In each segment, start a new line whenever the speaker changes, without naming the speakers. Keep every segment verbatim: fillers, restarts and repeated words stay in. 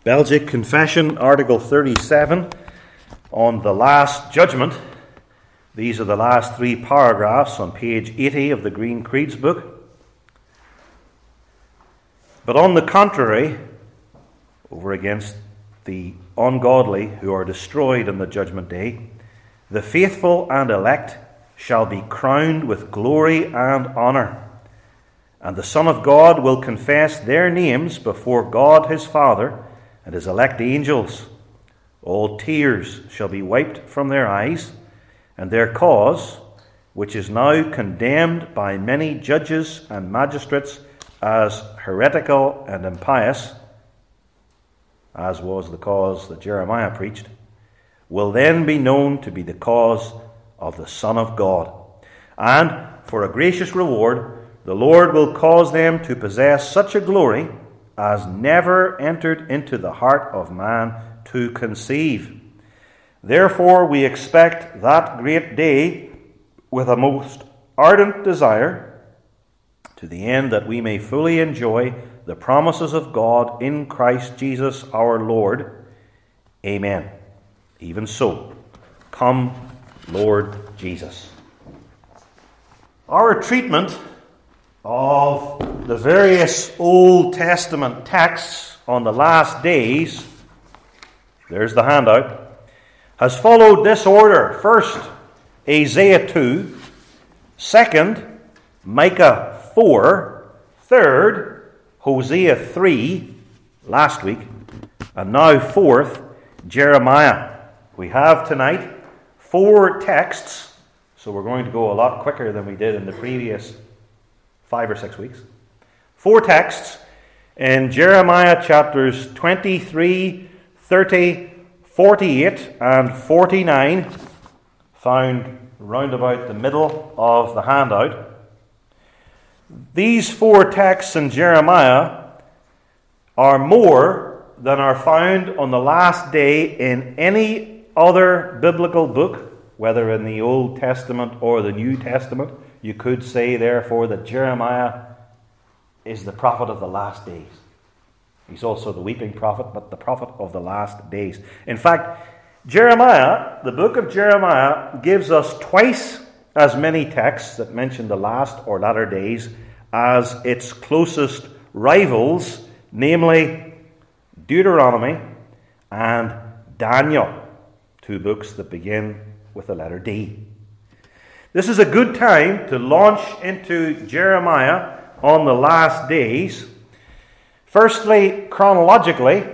Belgic Confession, Article thirty-seven, on the Last Judgment. These are the last three paragraphs on page eighty of the Green Creeds book. But on the contrary, over against the ungodly who are destroyed on the judgment day, the faithful and elect shall be crowned with glory and honour. And the Son of God will confess their names before God his Father and his elect angels. All tears shall be wiped from their eyes, and their cause, which is now condemned by many judges and magistrates as heretical and impious, as was the cause that Jeremiah preached, will then be known to be the cause of the Son of God. And for a gracious reward, the Lord will cause them to possess such a glory as never entered into the heart of man to conceive. Therefore we expect that great day with a most ardent desire, to the end that we may fully enjoy the promises of God in Christ Jesus our Lord. Amen. Even so, come, Lord Jesus. Our treatment of the various Old Testament texts on the last days, there's the handout, has followed this order. First, Isaiah two. Second, Micah four. Third, Hosea three, last week. And now fourth, Jeremiah. We have tonight four texts, so we're going to go a lot quicker than we did in the previous five or six weeks. Four texts in Jeremiah chapters twenty-three, thirty, forty-eight, and forty-nine, found round about the middle of the handout. These four texts in Jeremiah are more than are found on the last day in any other biblical book, whether in the Old Testament or the New Testament. You could say, therefore, that Jeremiah is the prophet of the last days. He's also the weeping prophet, but the prophet of the last days. In fact, Jeremiah, the book of Jeremiah, gives us twice as many texts that mention the last or latter days as its closest rivals, namely Deuteronomy and Daniel, two books that begin with the letter D. This is a good time to launch into Jeremiah on the last days. Firstly, chronologically,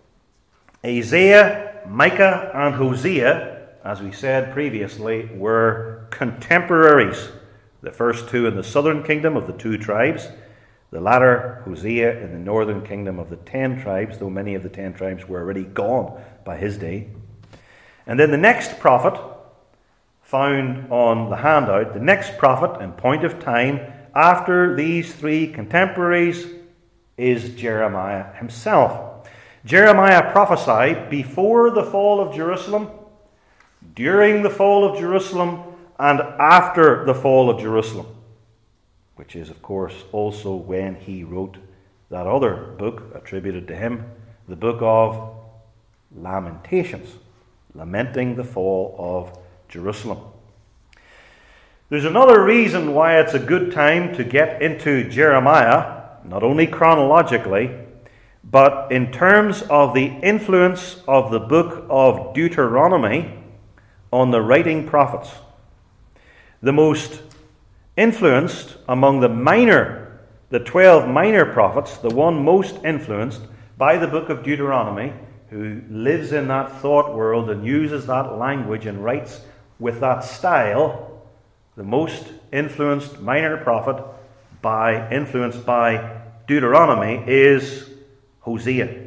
Isaiah, Micah, and Hosea, as we said previously, were contemporaries. The first two in the southern kingdom of the two tribes, the latter, Hosea, in the northern kingdom of the ten tribes, though many of the ten tribes were already gone by his day. And then the next prophet, found on the handout, the next prophet in point of time after these three contemporaries is Jeremiah himself. Jeremiah prophesied before the fall of Jerusalem, during the fall of Jerusalem, and after the fall of Jerusalem, which is, of course, also when he wrote that other book attributed to him, the book of Lamentations, lamenting the fall of Jerusalem. There's another reason why it's a good time to get into Jeremiah, not only chronologically, but in terms of the influence of the book of Deuteronomy on the writing prophets. The most influenced among the minor, the twelve minor prophets, the one most influenced by the book of Deuteronomy, who lives in that thought world and uses that language and writes with that style, the most influenced minor prophet by influenced by Deuteronomy is Hosea.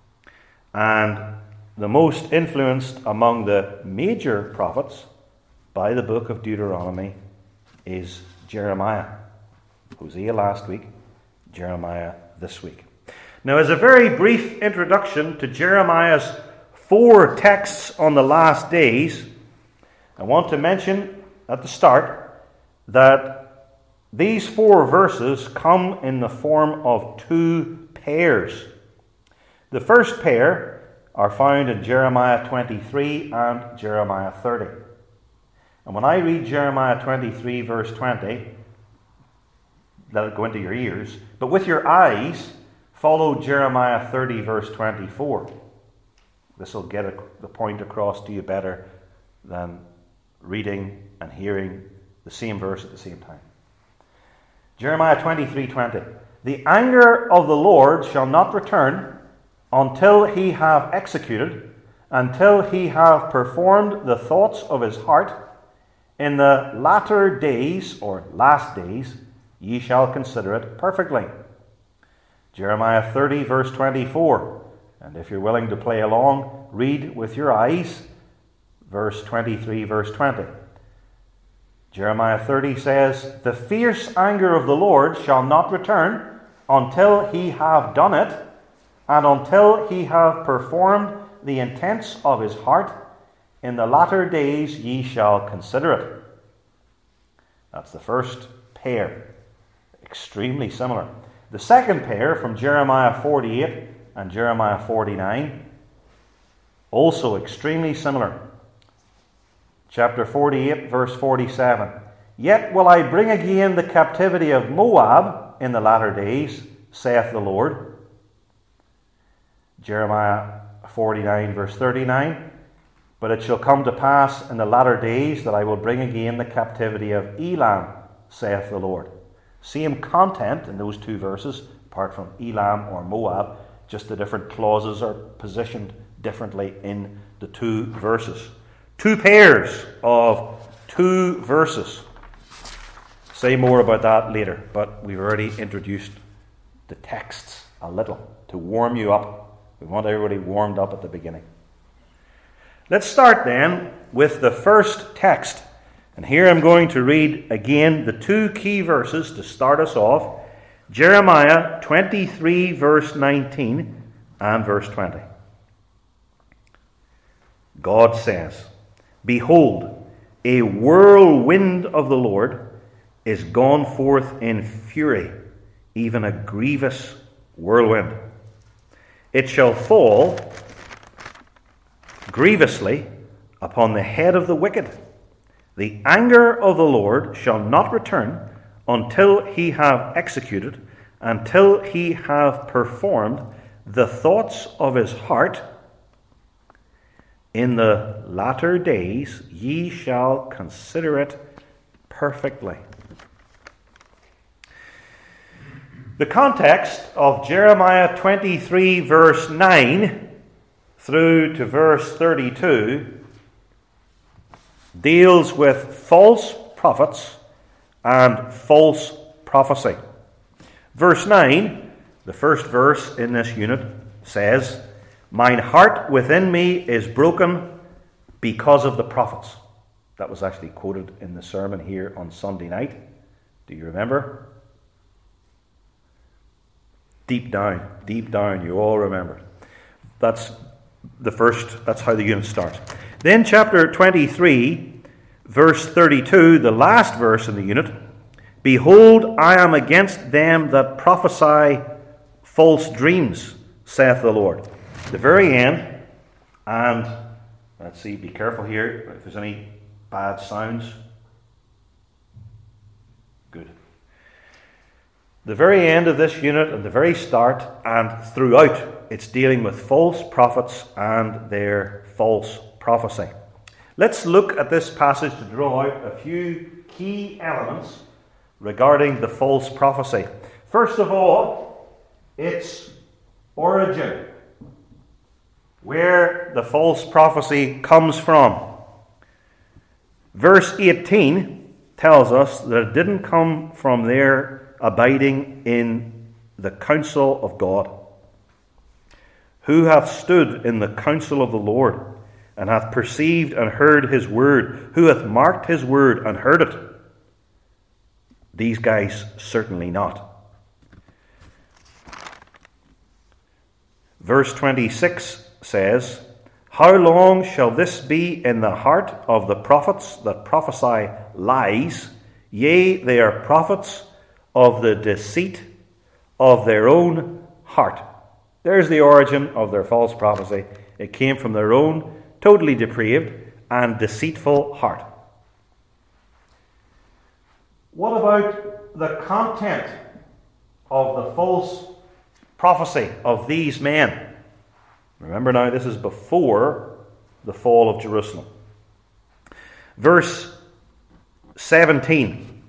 And the most influenced among the major prophets by the book of Deuteronomy is Jeremiah. Hosea last week, Jeremiah this week. Now, as a very brief introduction to Jeremiah's four texts on the last days, I want to mention at the start that these four verses come in the form of two pairs. The first pair are found in Jeremiah twenty-three and Jeremiah thirty. And when I read Jeremiah twenty-three, verse twenty, let it go into your ears, but with your eyes, follow Jeremiah thirty, verse twenty-four. This will get the point across to you better than reading and hearing the same verse at the same time. Jeremiah twenty-three twenty. The anger of the Lord shall not return until he have executed, until he have performed the thoughts of his heart. In the latter days, or last days, ye shall consider it perfectly. Jeremiah thirty, verse twenty-four. And if you're willing to play along, read with your eyes, verse twenty-three, verse twenty. Jeremiah thirty says, the fierce anger of the Lord shall not return until he have done it, and until he have performed the intents of his heart. In the latter days ye shall consider it. That's the first pair. Extremely similar. The second pair from Jeremiah forty-eight and Jeremiah forty-nine, also extremely similar. Chapter forty-eight, verse forty-seven. Yet will I bring again the captivity of Moab in the latter days, saith the Lord. Jeremiah forty-nine, verse thirty-nine. But it shall come to pass in the latter days that I will bring again the captivity of Elam, saith the Lord. Same content in those two verses, apart from Elam or Moab, just the different clauses are positioned differently in the two verses. Two pairs of two verses. Say more about that later, but we've already introduced the texts a little to warm you up. We want everybody warmed up at the beginning. Let's start then with the first text. And here I'm going to read again the two key verses to start us off. Jeremiah twenty-three, verse nineteen and verse twenty. God says, behold, a whirlwind of the Lord is gone forth in fury, even a grievous whirlwind. It shall fall grievously upon the head of the wicked. The anger of the Lord shall not return until he have executed, until he have performed the thoughts of his heart. In the latter days ye shall consider it perfectly. The context of Jeremiah twenty-three, verse nine through to verse thirty-two deals with false prophets and false prophecy. Verse nine, the first verse in this unit, says, mine heart within me is broken because of the prophets. That was actually quoted in the sermon here on Sunday night. Do you remember? Deep down, deep down, you all remember. That's the first, that's how the unit starts. Then chapter twenty-three, verse thirty-two, the last verse in the unit. Behold, I am against them that prophesy false dreams, saith the Lord. The very end, and let's see, be careful here if there's any bad sounds. Good. The very end of this unit and the very start and throughout, it's dealing with false prophets and their false prophecy. Let's look at this passage to draw out a few key elements regarding the false prophecy. First of all, its origin, where the false prophecy comes from. Verse eighteen tells us that it didn't come from their abiding in the counsel of God. Who hath stood in the counsel of the Lord, and hath perceived and heard his word? Who hath marked his word and heard it? These guys certainly not. Verse twenty-six says, how long shall this be in the heart of the prophets that prophesy lies? Yea, they are prophets of the deceit of their own heart. There's the origin of their false prophecy. It came from their own totally depraved and deceitful heart. What about the content of the false prophecy of these men? Remember now, this is before the fall of Jerusalem. Verse seventeen.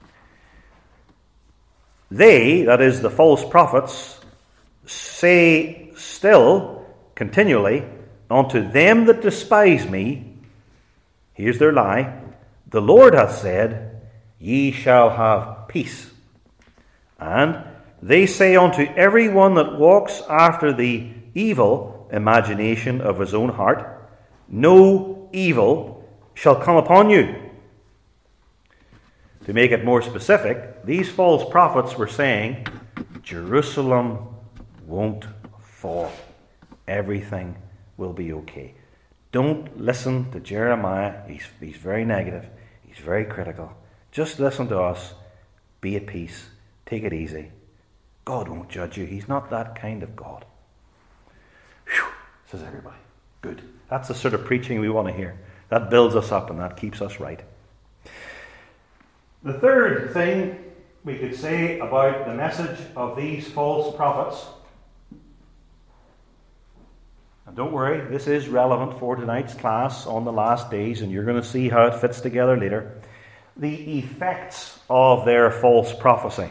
They, that is the false prophets, say still, continually, unto them that despise me, here's their lie, the Lord hath said, ye shall have peace. And they say unto every one that walks after the evil imagination of his own heart, no evil shall come upon you. To make it more specific, these false prophets were saying, Jerusalem won't fall. Everything will be okay. Don't listen to Jeremiah. He's, he's very negative. He's very critical. Just listen to us. Be at peace. Take it easy. God won't judge you. He's not that kind of God. Whew, says everybody. Good. That's the sort of preaching we want to hear. That builds us up and that keeps us right. The third thing we could say about the message of these false prophets, and don't worry, this is relevant for tonight's class on the last days, and you're going to see how it fits together later. The effects of their false prophecy.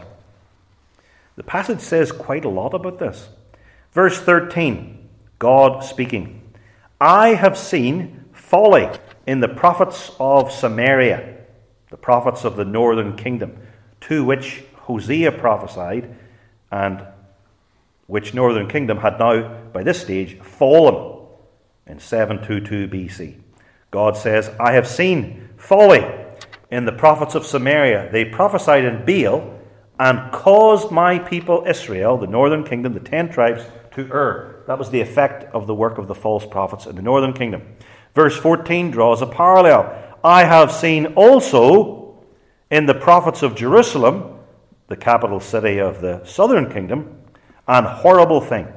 The passage says quite a lot about this. Verse thirteen, God speaking. I have seen folly in the prophets of Samaria, the prophets of the northern kingdom, to which Hosea prophesied, and which northern kingdom had now, by this stage, fallen in seven twenty-two B C. God says, I have seen folly in the prophets of Samaria. They prophesied in Baal and caused my people Israel, the northern kingdom, the ten tribes, to err. That was the effect of the work of the false prophets in the northern kingdom. Verse fourteen draws a parallel. I have seen also in the prophets of Jerusalem, the capital city of the southern kingdom, an horrible thing.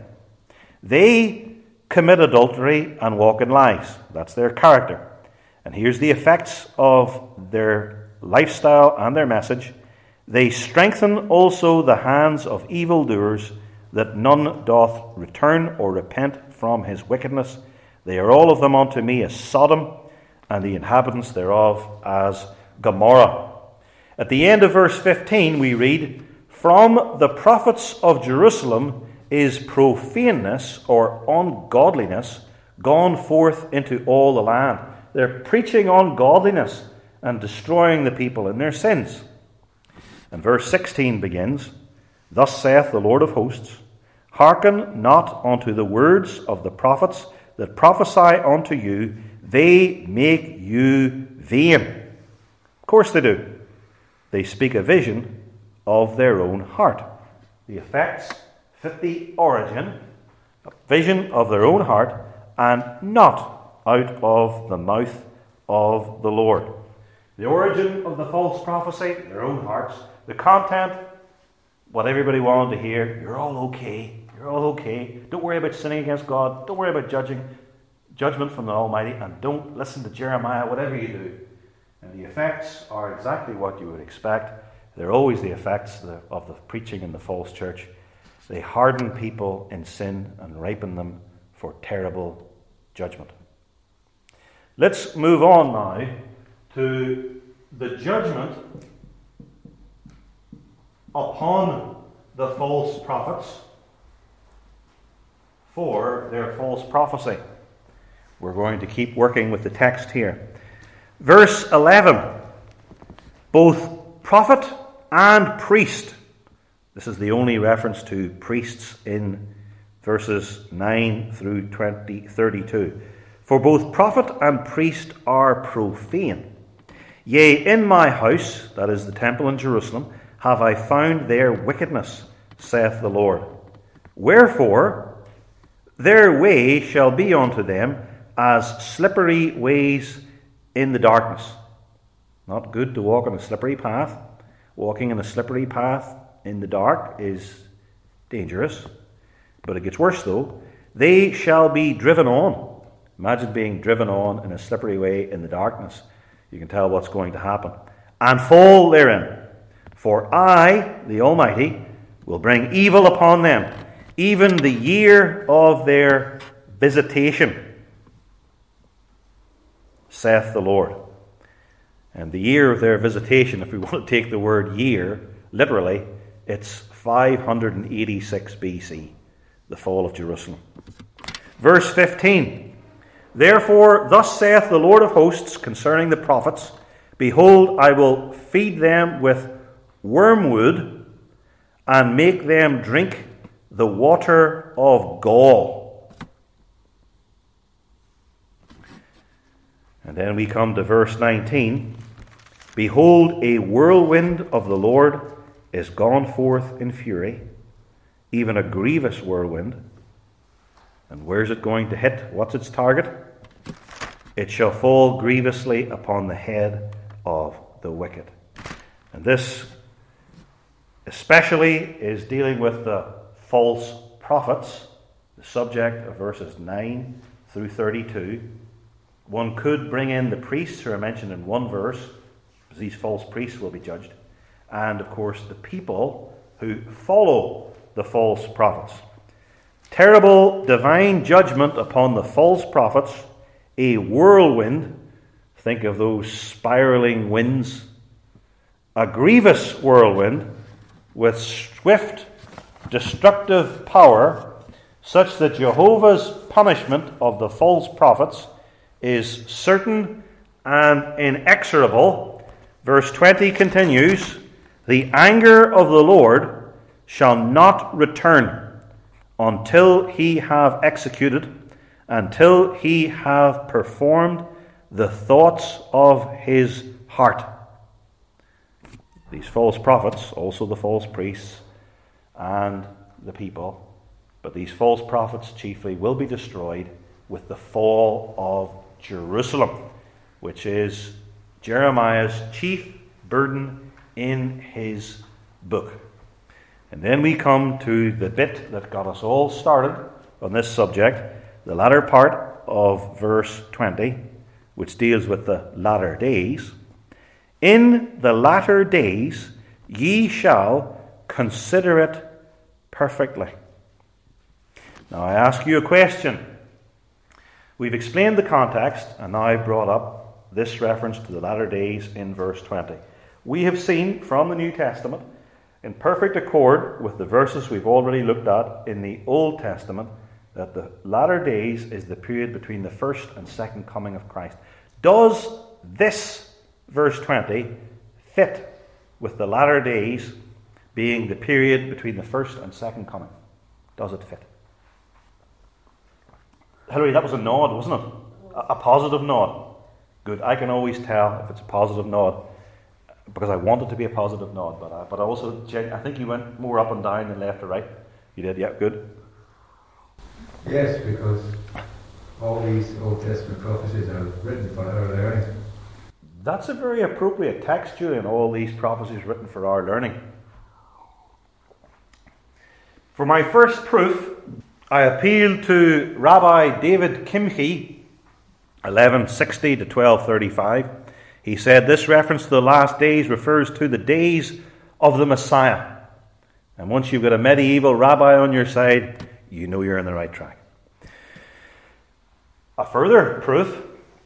They commit adultery and walk in lies. That's their character. And here's the effects of their lifestyle and their message. They strengthen also the hands of evildoers, that none doth return or repent from his wickedness. They are all of them unto me as Sodom, and the inhabitants thereof as Gomorrah. At the end of verse fifteen we read, from the prophets of Jerusalem is profaneness or ungodliness gone forth into all the land. They're preaching ungodliness and destroying the people in their sins. And verse sixteen begins, thus saith the Lord of hosts, hearken not unto the words of the prophets that prophesy unto you, they make you vain. Of course they do. They speak a vision of their own heart. The effects fit the origin, a vision of their own heart, and not out of the mouth of the Lord. The origin of the false prophecy, their own hearts. The content, what everybody wanted to hear, you're all okay, you're all okay. Don't worry about sinning against God. Don't worry about judging. Judgment from the Almighty, and don't listen to Jeremiah, whatever you do. And the effects are exactly what you would expect. They're always the effects of the preaching in the false church. They harden people in sin and ripen them for terrible judgment. Let's move on now to the judgment upon the false prophets for their false prophecy. We're going to keep working with the text here. Verse eleven. Both prophet and priest. This is the only reference to priests in verses nine through twenty, thirty-two. For both prophet and priest are profane. Yea, in my house, that is the temple in Jerusalem, have I found their wickedness, saith the Lord. Wherefore, their way shall be unto them as slippery ways in the darkness. Not good to walk on a slippery path. Walking in a slippery path in the dark is dangerous. But it gets worse though. They shall be driven on. Imagine being driven on in a slippery way in the darkness. You can tell what's going to happen. And fall therein. For I, the Almighty, will bring evil upon them, even the year of their visitation, saith the Lord. And the year of their visitation, if we want to take the word year literally, it's five hundred eighty-six B C, the fall of Jerusalem. Verse fifteen. Therefore, thus saith the Lord of hosts concerning the prophets, Behold, I will feed them with wormwood, and make them drink the water of gall. And then we come to verse nineteen. Behold, a whirlwind of the Lord is gone forth in fury, even a grievous whirlwind. And where's it going to hit? What's its target? It shall fall grievously upon the head of the wicked. And this especially is dealing with the false prophets, the subject of verses nine through thirty-two. One could bring in the priests who are mentioned in one verse, because these false priests will be judged, and of course the people who follow the false prophets. Terrible divine judgment upon the false prophets, a whirlwind. Think of those spiraling winds. A grievous whirlwind with swift, destructive power, such that Jehovah's punishment of the false prophets is certain and inexorable. Verse twenty continues, The anger of the Lord shall not return until he have executed, until he have performed the thoughts of his heart. These false prophets, also the false priests and the people, but these false prophets chiefly will be destroyed with the fall of Jerusalem, which is Jeremiah's chief burden in his book. And then we come to the bit that got us all started on this subject, the latter part of verse twenty, which deals with the latter days. In the latter days ye shall consider it perfectly. Now I ask you a question. We've explained the context, and now I've brought up this reference to the latter days in verse twenty. We have seen from the New Testament, in perfect accord with the verses we've already looked at in the Old Testament, that the latter days is the period between the first and second coming of Christ. Does this verse twenty fit with the latter days being the period between the first and second coming? Does it fit? Hilary, that was a nod, wasn't it? A, a positive nod. Good. I can always tell if it's a positive nod, because I want it to be a positive nod, but I, but I also, I think you went more up and down than left or right. You did, yeah, good.
Yes, because all these Old Testament prophecies are written for our learning.
That's a very appropriate text, Julian. All these prophecies written for our learning. For my first proof, I appealed to Rabbi David Kimchi, eleven sixty to twelve thirty-five. He said this reference to the last days refers to the days of the Messiah. And once you've got a medieval rabbi on your side, you know you're on the right track. A further proof,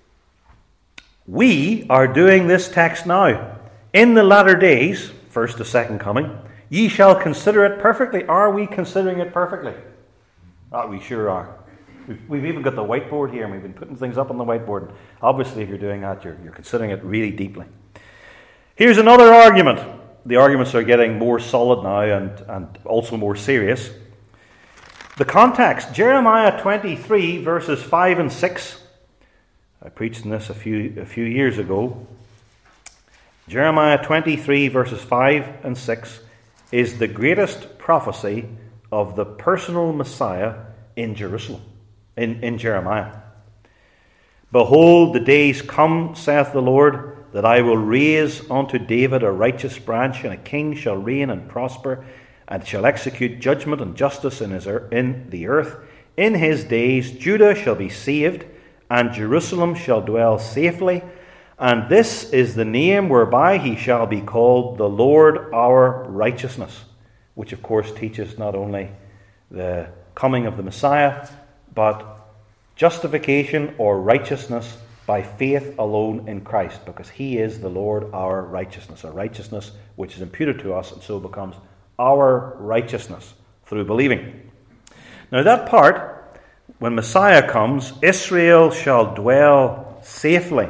we are doing this text now. In the latter days, first to second coming, ye shall consider it perfectly. Are we considering it perfectly? Oh, we sure are. We've, we've even got the whiteboard here, and we've been putting things up on the whiteboard. And obviously, if you're doing that, you're, you're considering it really deeply. Here's another argument. The arguments are getting more solid now and, and also more serious. The context, Jeremiah twenty-three, verses five and six. I preached on this a few, a few years ago. Jeremiah twenty-three, verses five and six, is the greatest prophecy of the personal Messiah in Jerusalem, in, in Jeremiah. Behold, the days come, saith the Lord, that I will raise unto David a righteous branch, and a king shall reign and prosper, and shall execute judgment and justice in, his, in the earth. In his days Judah shall be saved, and Jerusalem shall dwell safely. And this is the name whereby he shall be called the Lord our righteousness, which of course teaches not only the coming of the Messiah, but justification or righteousness by faith alone in Christ, because he is the Lord our righteousness, a righteousness which is imputed to us and so becomes our righteousness through believing. Now that part, when Messiah comes, Israel shall dwell safely.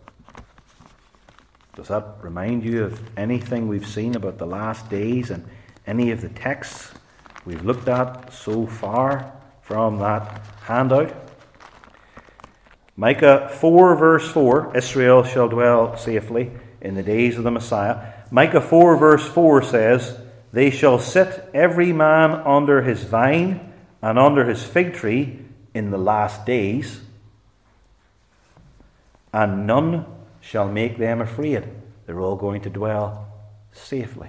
Does that remind you of anything we've seen about the last days and any of the texts we've looked at so far from that handout? Micah four verse four, Israel shall dwell safely in the days of the Messiah. Micah four verse four says, they shall sit every man under his vine and under his fig tree in the last days, and none shall make them afraid. They're all going to dwell safely.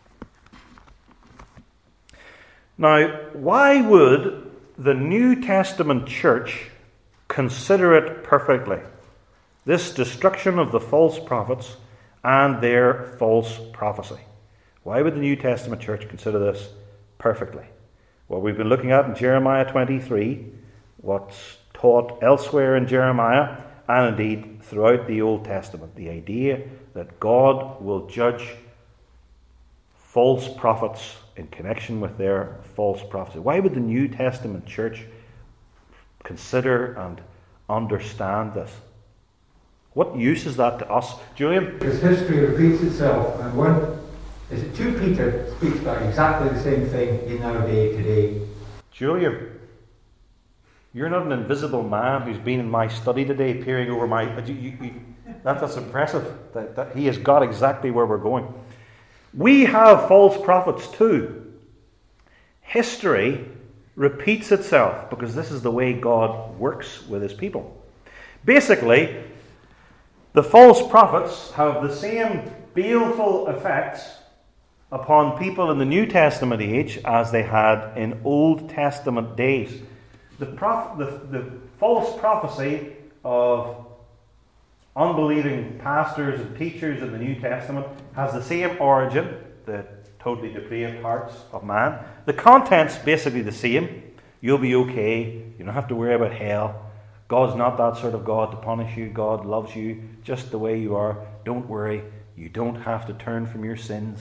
Now, why would the New Testament church consider it perfectly, this destruction of the false prophets and their false prophecy? Why would the New Testament church consider this perfectly? Well, we've been looking at in Jeremiah twenty-three, what's taught elsewhere in Jeremiah, and indeed throughout the Old Testament, the idea that God will judge false prophets in connection with their false prophecy. Why would the New Testament church consider and understand this? What use is that to us? Julian?
Because history repeats itself, and one, is it two Peter speaks about exactly the same thing in our day today.
Julian, you're not an invisible man who's been in my study today, peering over my... You, you, you, that, that's impressive, that, that he has got exactly where we're going. We have false prophets too. History repeats itself because this is the way God works with his people. Basically, the false prophets have the same baleful effects upon people in the New Testament age as they had in Old Testament days. The, prof- the, the false prophecy of unbelieving pastors and teachers in the New Testament has the same origin, the totally depraved hearts of man. The content's basically the same. You'll be okay. You don't have to worry about hell. God's not that sort of God to punish you. God loves you just the way you are. Don't worry. You don't have to turn from your sins.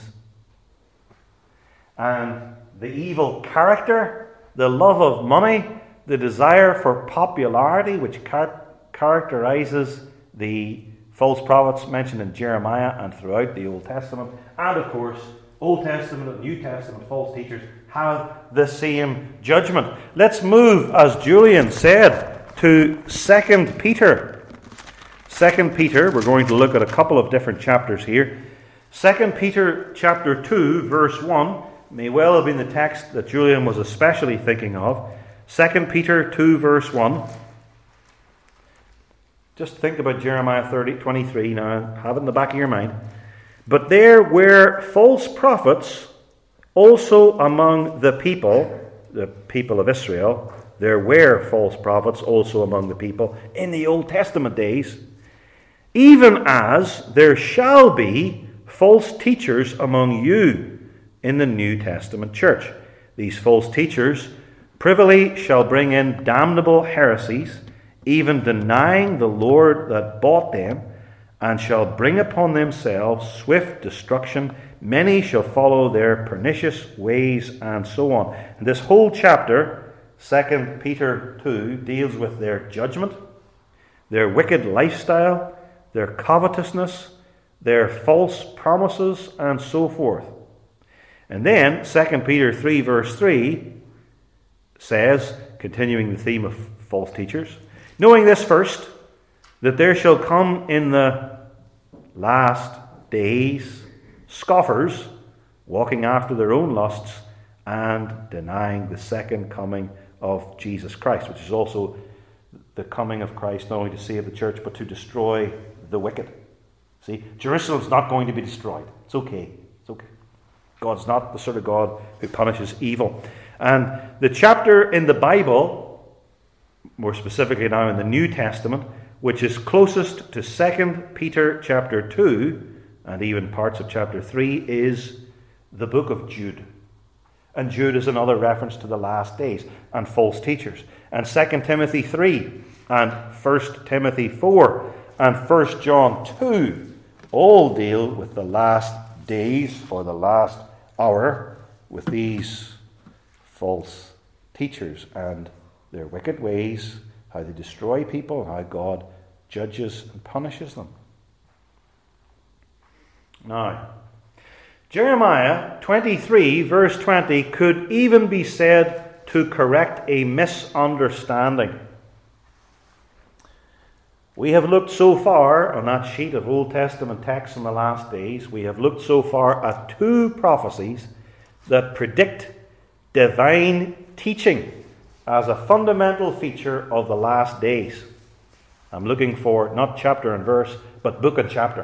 And the evil character, the love of money, the desire for popularity, which char- characterizes the false prophets mentioned in Jeremiah and throughout the Old Testament, and of course, Old Testament and New Testament false teachers have the same judgment. Let's move, as Julian said, to Second Peter. Second Peter, we're going to look at a couple of different chapters here. Second Peter chapter two, verse one, may well have been the text that Julian was especially thinking of. Second Peter two, verse one. Just think about Jeremiah thirty, twenty-three now. Have it in the back of your mind. But there were false prophets also among the people, the people of Israel. There were false prophets also among the people in the Old Testament days, even as there shall be false teachers among you in the New Testament church. These false teachers privily shall bring in damnable heresies, even denying the Lord that bought them, and shall bring upon themselves swift destruction. Many shall follow their pernicious ways, and so on. And this whole chapter, Second Peter two, deals with their judgment, their wicked lifestyle, their covetousness, their false promises, and so forth. And then Second Peter three, verse three says, continuing the theme of false teachers, knowing this first, that there shall come in the last days scoffers, walking after their own lusts, and denying the second coming of Jesus Christ, which is also the coming of Christ not only to save the church, but to destroy the wicked. See, Jerusalem's not going to be destroyed. It's okay. It's okay. God's not the sort of God who punishes evil. And the chapter in the Bible, more specifically now in the New Testament, which is closest to Second Peter chapter two, and even parts of chapter three, is the book of Jude. And Jude is another reference to the last days and false teachers. And Second Timothy three, and First Timothy four, and First John two all deal with the last days or the last hour with these false teachers and their wicked ways, how they destroy people, how God judges and punishes them. Now, Jeremiah twenty-three, verse twenty, could even be said to correct a misunderstanding. We have looked so far on that sheet of Old Testament texts in the last days, we have looked so far at two prophecies that predict divine teaching as a fundamental feature of the last days. I'm looking for not chapter and verse, but book and chapter.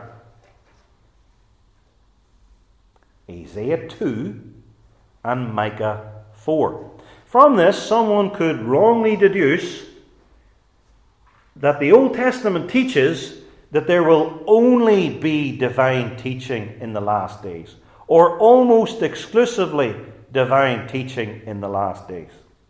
Isaiah two and Micah four. From this, someone could wrongly deduce that the Old Testament teaches that there will only be divine teaching in the last days, or almost exclusively divine teaching in the last days.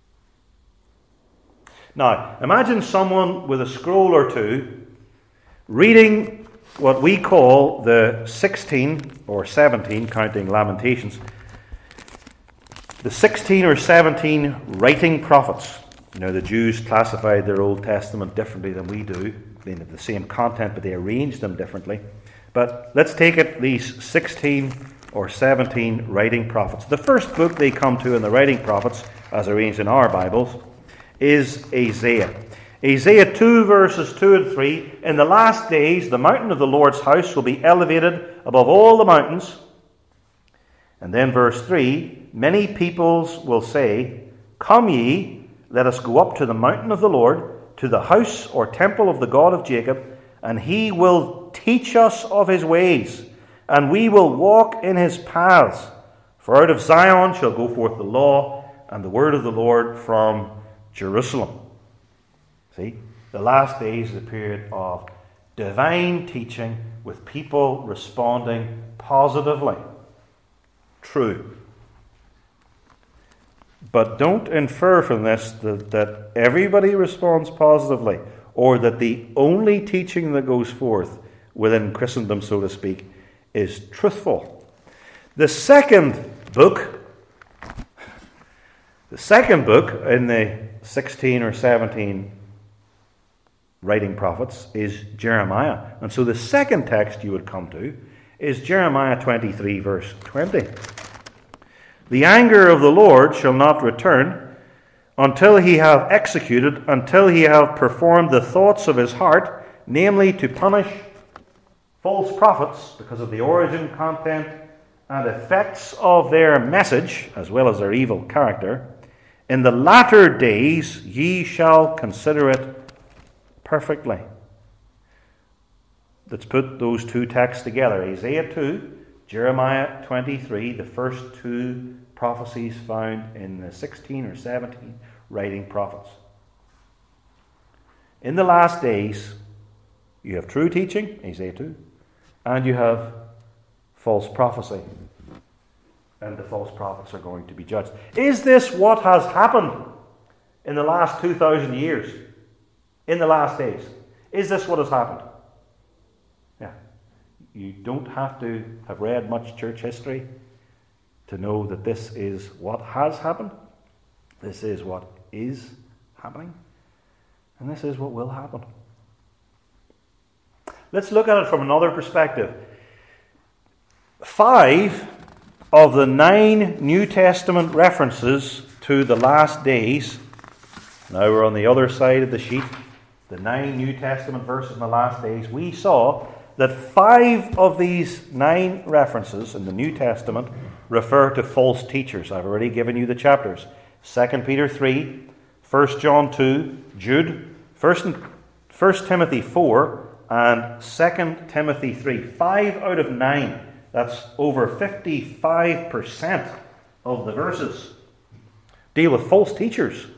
Now, imagine someone with a scroll or two reading what we call the sixteen or seventeen, counting Lamentations, the sixteen or seventeen writing prophets. You know, the Jews classified their Old Testament differently than we do. They have the same content, but they arranged them differently. But let's take it, these sixteen or seventeen writing prophets. The first book they come to in the writing prophets, as arranged in our Bibles, is Isaiah. Isaiah two, verses two and three. In the last days, the mountain of the Lord's house will be elevated above all the mountains. And then verse three, many peoples will say, come ye, let us go up to the mountain of the Lord, to the house or temple of the God of Jacob, and he will teach us of his ways, and we will walk in his paths. For out of Zion shall go forth the law, and the word of the Lord from Jerusalem. See, the last days is a period of divine teaching with people responding positively. True. But don't infer from this that, that everybody responds positively, or that the only teaching that goes forth within Christendom, so to speak, is truthful. The second book, the second book in the sixteen or seventeen writing prophets is Jeremiah. And so the second text you would come to is Jeremiah twenty-three, verse twenty. The anger of the Lord shall not return until he have executed, until he have performed the thoughts of his heart, namely to punish false prophets because of the origin, content, and effects of their message, as well as their evil character. In the latter days ye shall consider it perfectly. Let's put those two texts together. Isaiah two, Jeremiah twenty-three, the first two prophecies found in the sixteen or seventeen writing prophets. In the last days, you have true teaching, Isaiah two, and you have false prophecy. And the false prophets are going to be judged. Is this what has happened in the last two thousand years? In the last days? Is this what has happened? Yeah. You don't have to have read much church history to know that this is what has happened. This is what is happening. And this is what will happen. Let's look at it from another perspective. Five of the nine New Testament references to the last days, now we're on the other side of the sheet, the nine New Testament verses in the last days, we saw that five of these nine references in the New Testament refer to false teachers. I've already given you the chapters. Second Peter three, First John two, Jude, First Timothy four, and Second Timothy three. Five out of nine That's over fifty-five percent of the verses deal with false teachers.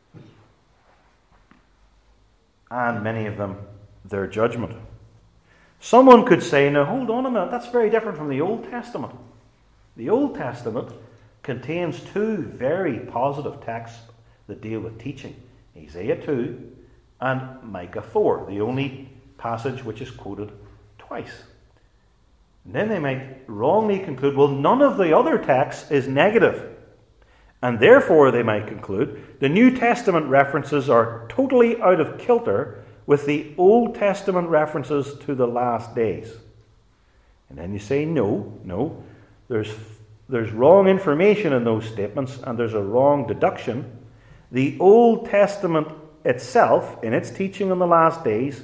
And many of them, their judgment. Someone could say, now hold on a minute, that's very different from the Old Testament. The Old Testament contains two very positive texts that deal with teaching. Isaiah two and Micah four, the only passage which is quoted twice. And then they might wrongly conclude, well, none of the other texts is negative. And therefore, they might conclude, the New Testament references are totally out of kilter with the Old Testament references to the last days. And then you say, no, no, there's, there's wrong information in those statements, and there's a wrong deduction. The Old Testament itself, in its teaching on the last days,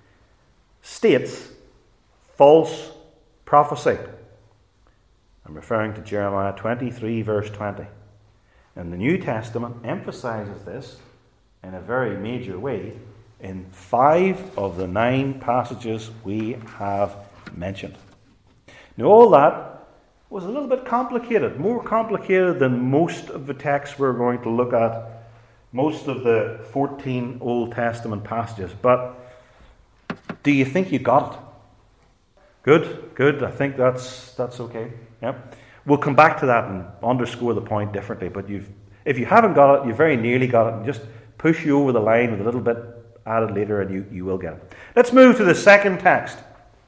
states false prophecy. I'm referring to Jeremiah twenty-three, verse twenty. And the New Testament emphasizes this in a very major way in five of the nine passages we have mentioned. Now, all that was a little bit complicated, more complicated than most of the texts we're going to look at, most of the fourteen Old Testament passages. But do you think you got it? Good, good. I think that's that's okay. Yep. We'll come back to that and underscore the point differently. But you've, if you haven't got it, you very nearly got it. And just push you over the line with a little bit added later, and you, you will get it. Let's move to the second text.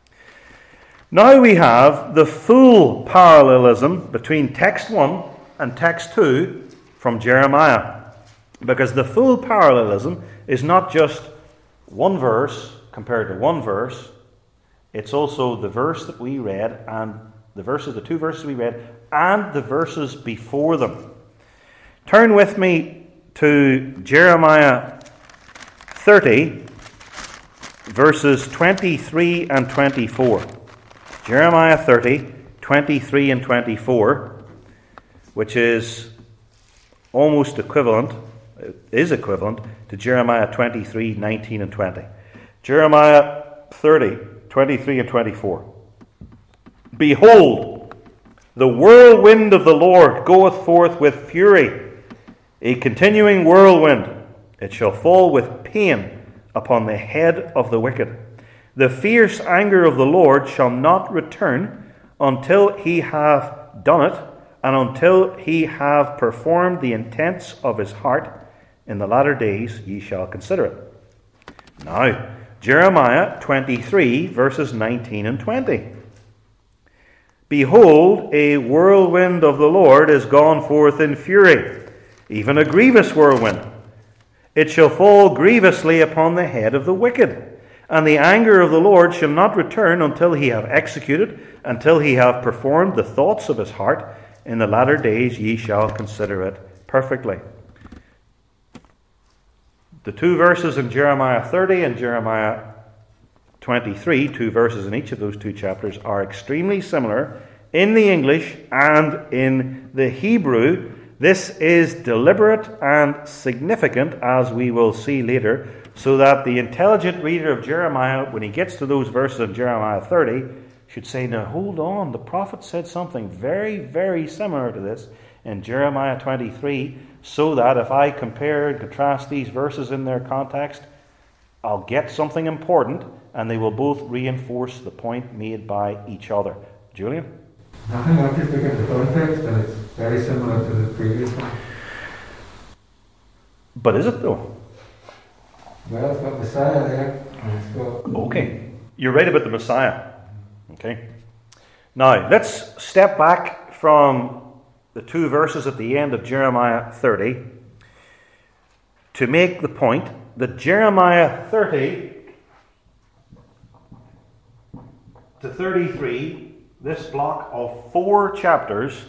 Now we have the full parallelism between text one and text two from Jeremiah. Because the full parallelism is not just one verse compared to one verse. It's also the verse that we read and the verses, the two verses we read, and the verses before them. Turn with me to Jeremiah thirty, verses twenty-three and twenty-four. Jeremiah thirty, twenty-three and twenty-four, which is almost equivalent, is equivalent to Jeremiah twenty-three, nineteen and twenty. Jeremiah thirty, twenty-three and twenty-four. Behold, the whirlwind of the Lord goeth forth with fury, a continuing whirlwind. It shall fall with pain upon the head of the wicked. The fierce anger of the Lord shall not return until he have done it, and until he have performed the intents of his heart. In the latter days ye shall consider it. Now, Jeremiah twenty-three, verses nineteen and twenty. Behold, a whirlwind of the Lord is gone forth in fury, even a grievous whirlwind. It shall fall grievously upon the head of the wicked, and the anger of the Lord shall not return until he have executed, until he have performed the thoughts of his heart. In the latter days ye shall consider it perfectly. The two verses in Jeremiah thirty and Jeremiah twenty-three, two verses in each of those two chapters, are extremely similar in the English and in the Hebrew. This is deliberate and significant, as we will see later, so that the intelligent reader of Jeremiah, when he gets to those verses in Jeremiah thirty, should say, now hold on, the prophet said something very, very similar to this in Jeremiah twenty-three, so that if I compare and contrast these verses in their context, I'll get something important, and they will both reinforce the point made by each other. Julian?
Nothing, I just look at the context, and it's very similar to the previous one.
But is it though?
Well, it's got Messiah there. And it's got...
Okay, you're right about the Messiah. Okay. Now, let's step back from the two verses at the end of Jeremiah thirty to make the point that Jeremiah thirty to thirty-three, this block of four chapters,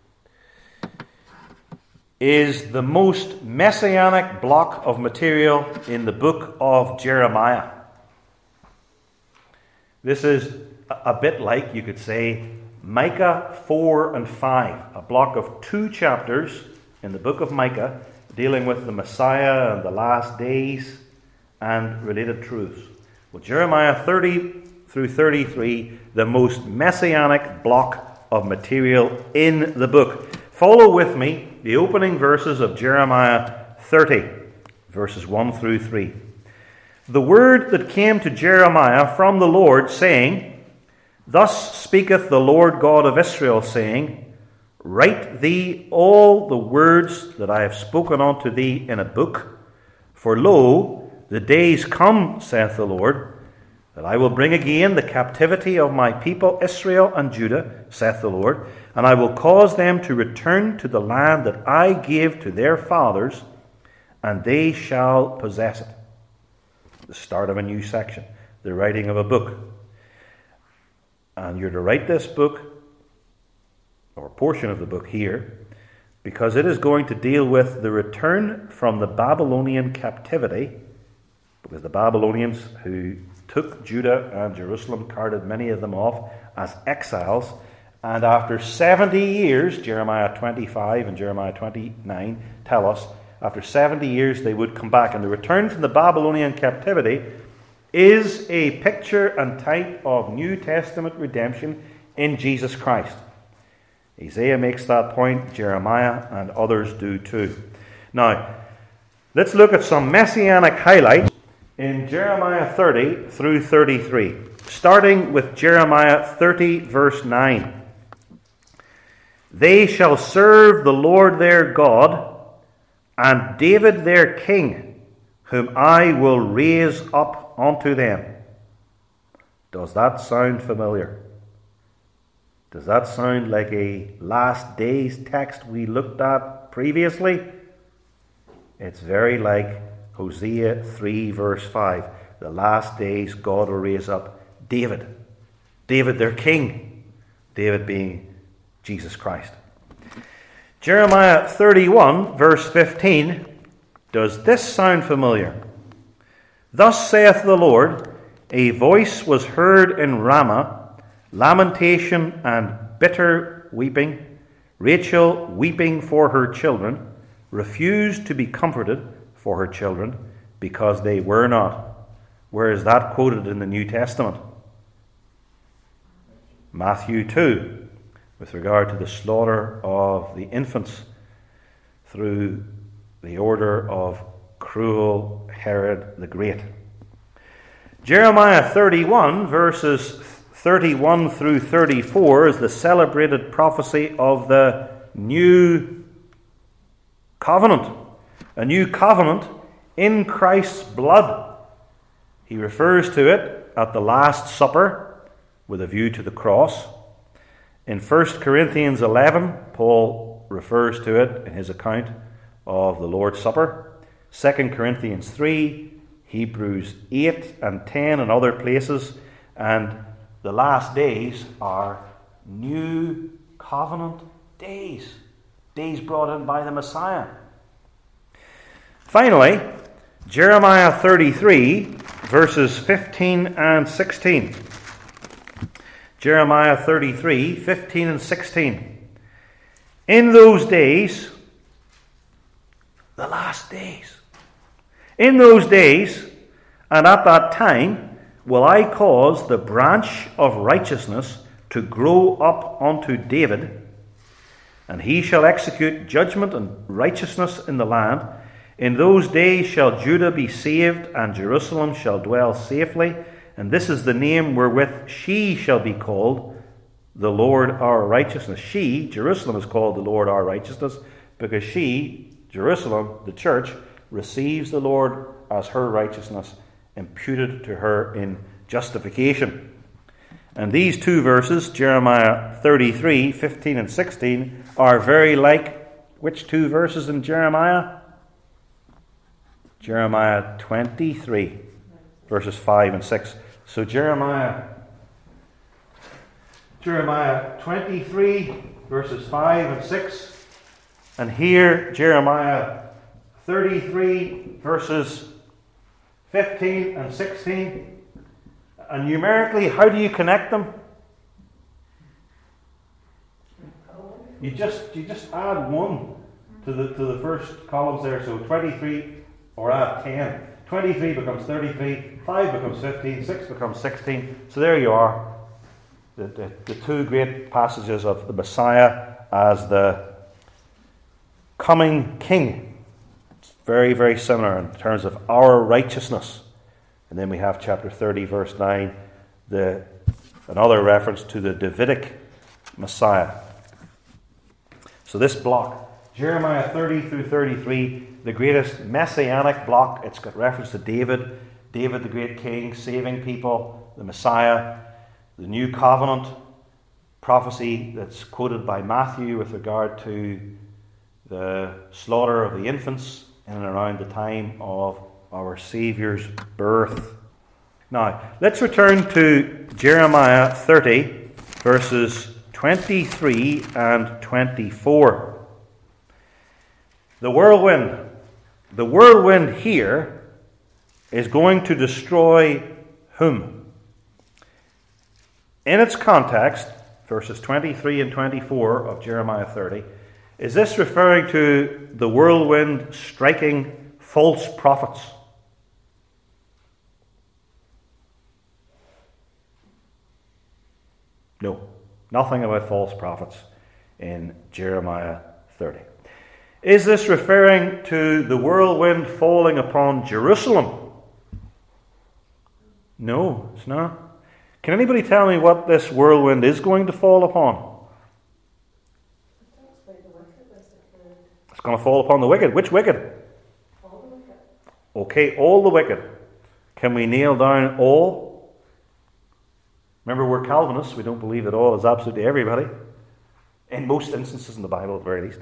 is the most messianic block of material in the book of Jeremiah. This is a bit like, you could say, Micah four and five, a block of two chapters in the book of Micah dealing with the Messiah and the last days and related truths. Well, Jeremiah thirty through thirty-three, the most messianic block of material in the book. Follow with me the opening verses of Jeremiah thirty, verses one through three. The word that came to Jeremiah from the Lord, saying, Thus speaketh the Lord God of Israel, saying, Write thee all the words that I have spoken unto thee in a book. For lo, the days come, saith the Lord, that I will bring again the captivity of my people Israel and Judah, saith the Lord, and I will cause them to return to the land that I gave to their fathers, and they shall possess it. The start of a new section, the writing of a book. And you're to write this book, or a portion of the book here, because it is going to deal with the return from the Babylonian captivity, because the Babylonians who took Judah and Jerusalem carted many of them off as exiles, and after seventy years, Jeremiah twenty-five and Jeremiah twenty-nine tell us, after seventy years they would come back. And the return from the Babylonian captivity is a picture and type of New Testament redemption in Jesus Christ. Isaiah makes that point, Jeremiah and others do too. Now, let's look at some messianic highlights in Jeremiah thirty through thirty-three, starting with Jeremiah thirty, verse nine. They shall serve the Lord their God, and David their king, whom I will raise up unto them. Does that sound familiar? Does that sound like a last days text we looked at previously? It's very like Hosea three, verse five. The last days God will raise up David. David their king. David being Jesus Christ. Jeremiah thirty-one, verse fifteen. Does this sound familiar? Thus saith the Lord, a voice was heard in Ramah, lamentation and bitter weeping, Rachel weeping for her children, refused to be comforted for her children, because they were not. Where is that quoted in the New Testament? Matthew two, with regard to the slaughter of the infants through the order of cruel Herod the Great. Jeremiah thirty-one, verses thirty-one through thirty-four, is the celebrated prophecy of the new covenant. A new covenant in Christ's blood. He refers to it at the Last Supper with a view to the cross. In First Corinthians eleven, Paul refers to it in his account of the Lord's Supper. Second Corinthians three, Hebrews eight and ten and other places. And the last days are new covenant days. Days brought in by the Messiah. Finally, Jeremiah thirty-three, verses fifteen and sixteen. Jeremiah thirty-three, fifteen and sixteen. In those days, the last days, in those days, and at that time, will I cause the branch of righteousness to grow up unto David, and he shall execute judgment and righteousness in the land. In those days shall Judah be saved, and Jerusalem shall dwell safely, and this is the name wherewith she shall be called, the Lord our righteousness. She, Jerusalem, is called the Lord our righteousness, because she, Jerusalem, the church, receives the Lord as her righteousness, imputed to her in justification. And these two verses, Jeremiah thirty-three, fifteen and sixteen, are very like which two verses in Jeremiah? Jeremiah twenty-three, verses five and six. So Jeremiah, Jeremiah twenty-three, verses five and six, and here Jeremiah thirty-three, verses fifteen and sixteen. And numerically, how do you connect them? You just you just add one to the to the first columns there. So twenty-three, or add ten. twenty-three becomes thirty-three, five becomes fifteen, six becomes sixteen. So there you are, the, the, the two great passages of the Messiah as the coming king. It's very, very similar in terms of our righteousness. And then we have chapter thirty, verse nine, the, another reference to the Davidic Messiah. So this block, Jeremiah thirty through thirty-three, the greatest messianic block. It's got reference to David, David the great king, saving people, the Messiah, the new covenant prophecy that's quoted by Matthew with regard to the slaughter of the infants in and around the time of our Saviour's birth. Now, let's return to Jeremiah thirty, verses twenty-three and twenty-four. The whirlwind. The whirlwind here is going to destroy whom? In its context, verses twenty-three and twenty-four of Jeremiah thirty, is this referring to the whirlwind striking false prophets? No, nothing about false prophets in Jeremiah thirty. Is this referring to the whirlwind falling upon Jerusalem? No, it's not. Can anybody tell me what this whirlwind is going to fall upon? It's going to fall upon the wicked. Which wicked?
All the wicked.
Okay, all the wicked. Can we nail down all? Remember, we're Calvinists. We don't believe that all is absolutely everybody. In most instances in the Bible, at the very least.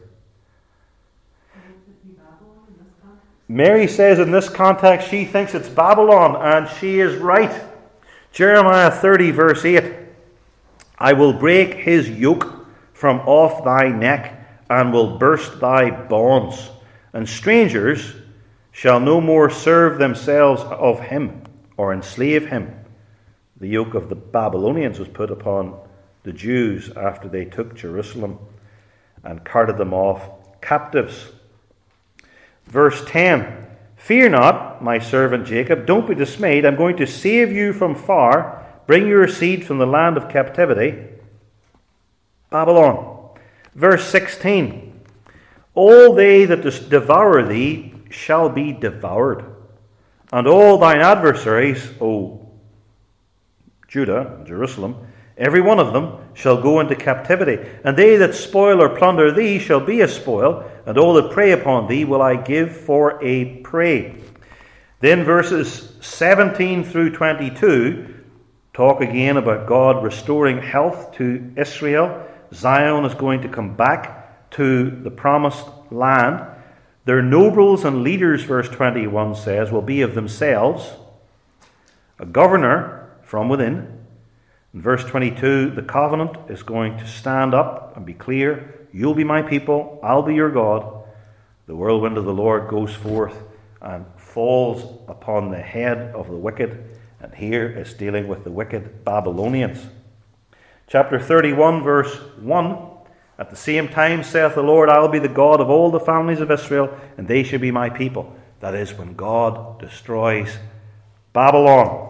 Mary says in this context she thinks it's Babylon, and she is right. Jeremiah thirty, verse eight. I will break his yoke from off thy neck, and will burst thy bonds, and strangers shall no more serve themselves of him, or enslave him. The yoke of the Babylonians was put upon the Jews after they took Jerusalem and carted them off captives. Verse ten, fear not, my servant Jacob, don't be dismayed. I'm going to save you from far, bring your seed from the land of captivity, Babylon. Verse sixteen, all they that devour thee shall be devoured, and all thine adversaries, O Judah, Jerusalem, every one of them shall go into captivity. And they that spoil or plunder thee shall be a spoil, and all that prey upon thee will I give for a prey. Then verses seventeen through twenty-two talk again about God restoring health to Israel. Zion is going to come back to the promised land. Their nobles and leaders, verse twenty-one says, will be of themselves a governor from within. In verse twenty-two, the covenant is going to stand up and be clear. You'll be my people, I'll be your God. The whirlwind of the Lord goes forth and falls upon the head of the wicked. And here it's dealing with the wicked Babylonians. Chapter thirty-one, verse one. At the same time, saith the Lord, I'll be the God of all the families of Israel, and they shall be my people. That is when God destroys Babylon.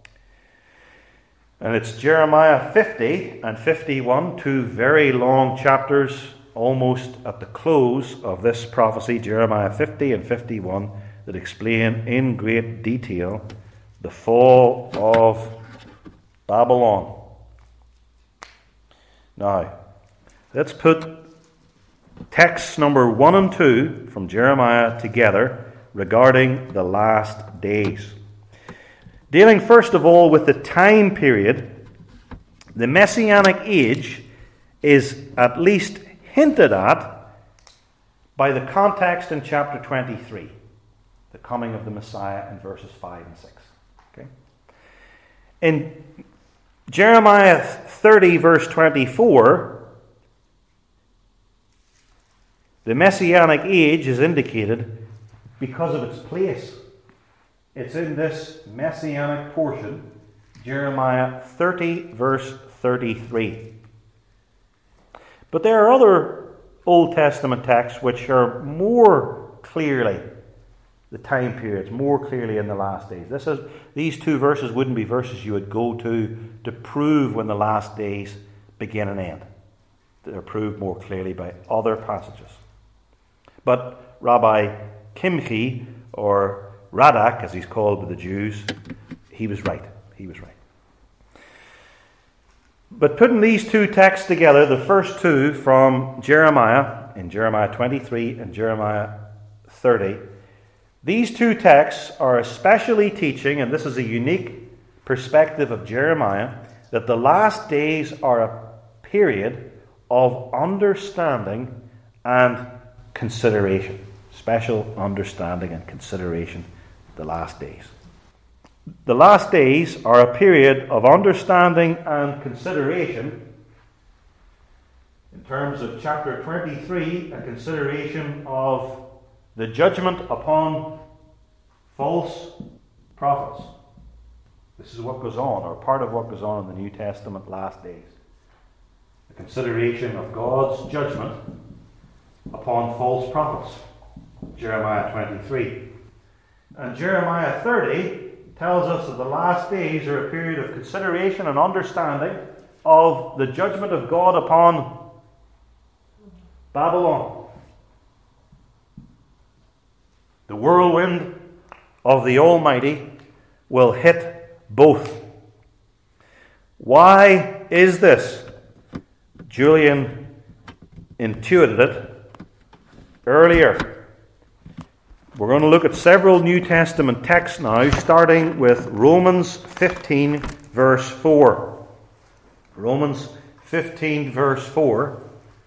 And it's Jeremiah fifty and fifty-one, two very long chapters, almost at the close of this prophecy, Jeremiah fifty and fifty-one, that explain in great detail the fall of Babylon. Now, let's put texts number one and two from Jeremiah together regarding the last days. Dealing first of all with the time period, the Messianic age is at least hinted at by the context in chapter twenty-three, the coming of the Messiah in verses five and six. Okay? In Jeremiah thirty, verse twenty-four, the Messianic age is indicated because of its place. It's in this Messianic portion, Jeremiah thirty, verse thirty-three. But there are other Old Testament texts which are more clearly the time periods more clearly in the last days. This is, these two verses wouldn't be verses you would go to to prove when the last days begin and end. They're proved more clearly by other passages. But Rabbi Kimchi, or Radak, as he's called by the Jews, he was right. He was right. But putting these two texts together, the first two from Jeremiah, in Jeremiah twenty-three and Jeremiah thirty, these two texts are especially teaching, and this is a unique perspective of Jeremiah, that the last days are a period of understanding and consideration. Special understanding and consideration, the last days. The last days are a period of understanding and consideration in terms of chapter twenty-three, a consideration of the judgment upon false prophets. This is what goes on, or part of what goes on in the New Testament last days. The consideration of God's judgment upon false prophets. Jeremiah twenty-three. And Jeremiah thirty tells us that the last days are a period of consideration and understanding of the judgment of God upon Babylon. The whirlwind of the Almighty will hit both. Why is this? Julian intuited it earlier. We're going to look at several New Testament texts now, starting with Romans fifteen, verse four. Romans fifteen, verse four,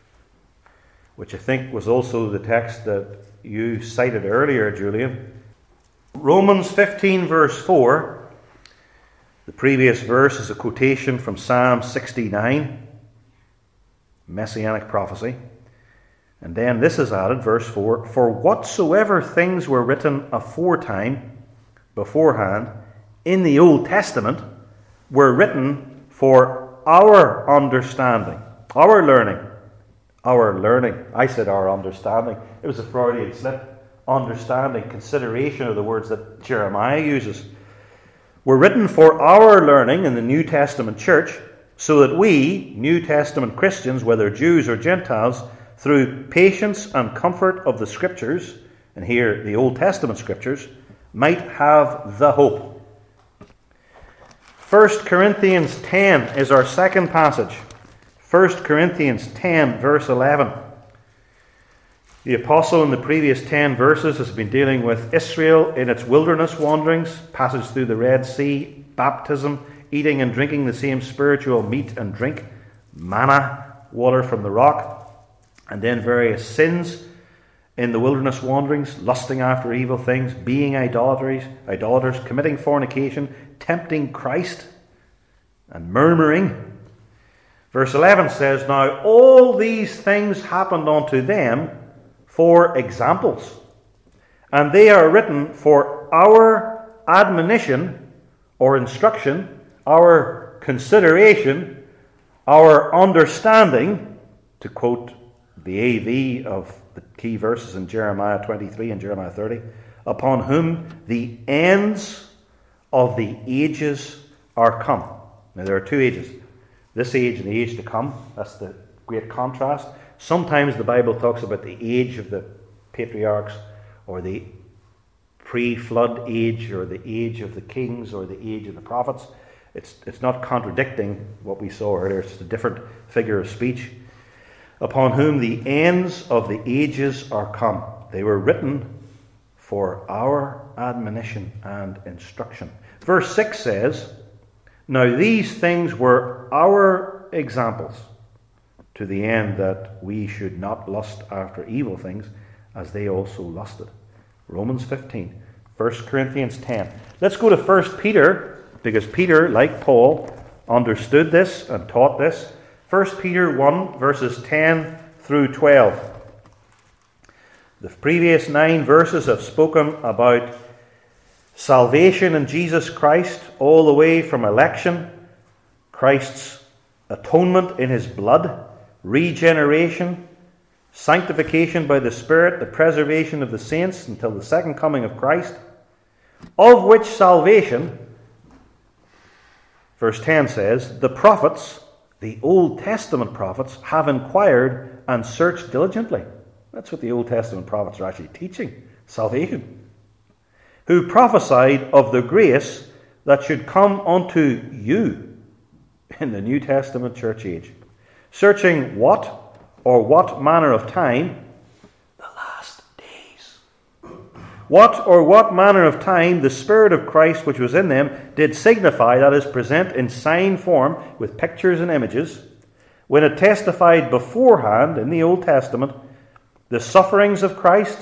which I think was also the text that you cited earlier, Julian. Romans fifteen, verse four. The previous verse is a quotation from Psalm sixty-nine, Messianic prophecy. And then this is added, verse four, for whatsoever things were written aforetime, beforehand, in the Old Testament, were written for our understanding, our learning, our learning. I said our understanding. It was a Freudian slip. Understanding, consideration of the words that Jeremiah uses, were written for our learning in the New Testament church, so that we, New Testament Christians, whether Jews or Gentiles, through patience and comfort of the Scriptures, and here the Old Testament Scriptures, might have the hope. First Corinthians ten is our second passage. First Corinthians ten, verse eleven. The apostle in the previous ten verses has been dealing with Israel in its wilderness wanderings, passage through the Red Sea, baptism, eating and drinking the same spiritual meat and drink, manna, water from the rock, and then various sins in the wilderness wanderings, lusting after evil things, being idolaters, idolaters, committing fornication, tempting Christ, and murmuring. Verse eleven says, now all these things happened unto them for examples, and they are written for our admonition or instruction, our consideration, our understanding, to quote the A V of the key verses in Jeremiah twenty-three and Jeremiah thirty, upon whom the ends of the ages are come. Now there are two ages. This age and the age to come. That's the great contrast. Sometimes the Bible talks about the age of the patriarchs, or the pre-flood age, or the age of the kings, or the age of the prophets. It's, it's not contradicting what we saw earlier. It's just a different figure of speech. Upon whom the ends of the ages are come. They were written for our admonition and instruction. Verse six says, now these things were our examples, to the end that we should not lust after evil things, as they also lusted. Romans fifteen. First Corinthians ten. Let's go to First Peter, because Peter, like Paul, understood this and taught this. First Peter one, verses ten through twelve. The previous nine verses have spoken about salvation in Jesus Christ, all the way from election, Christ's atonement in his blood, regeneration, sanctification by the Spirit, the preservation of the saints until the second coming of Christ, of which salvation, verse ten says, the prophets, the Old Testament prophets, have inquired and searched diligently. That's what the Old Testament prophets are actually teaching, salvation. Who prophesied of the grace that should come unto you in the New Testament church age, searching what or what manner of time? The last days. What or what manner of time the Spirit of Christ which was in them did signify, that is, present in sign form with pictures and images, when it testified beforehand in the Old Testament the sufferings of Christ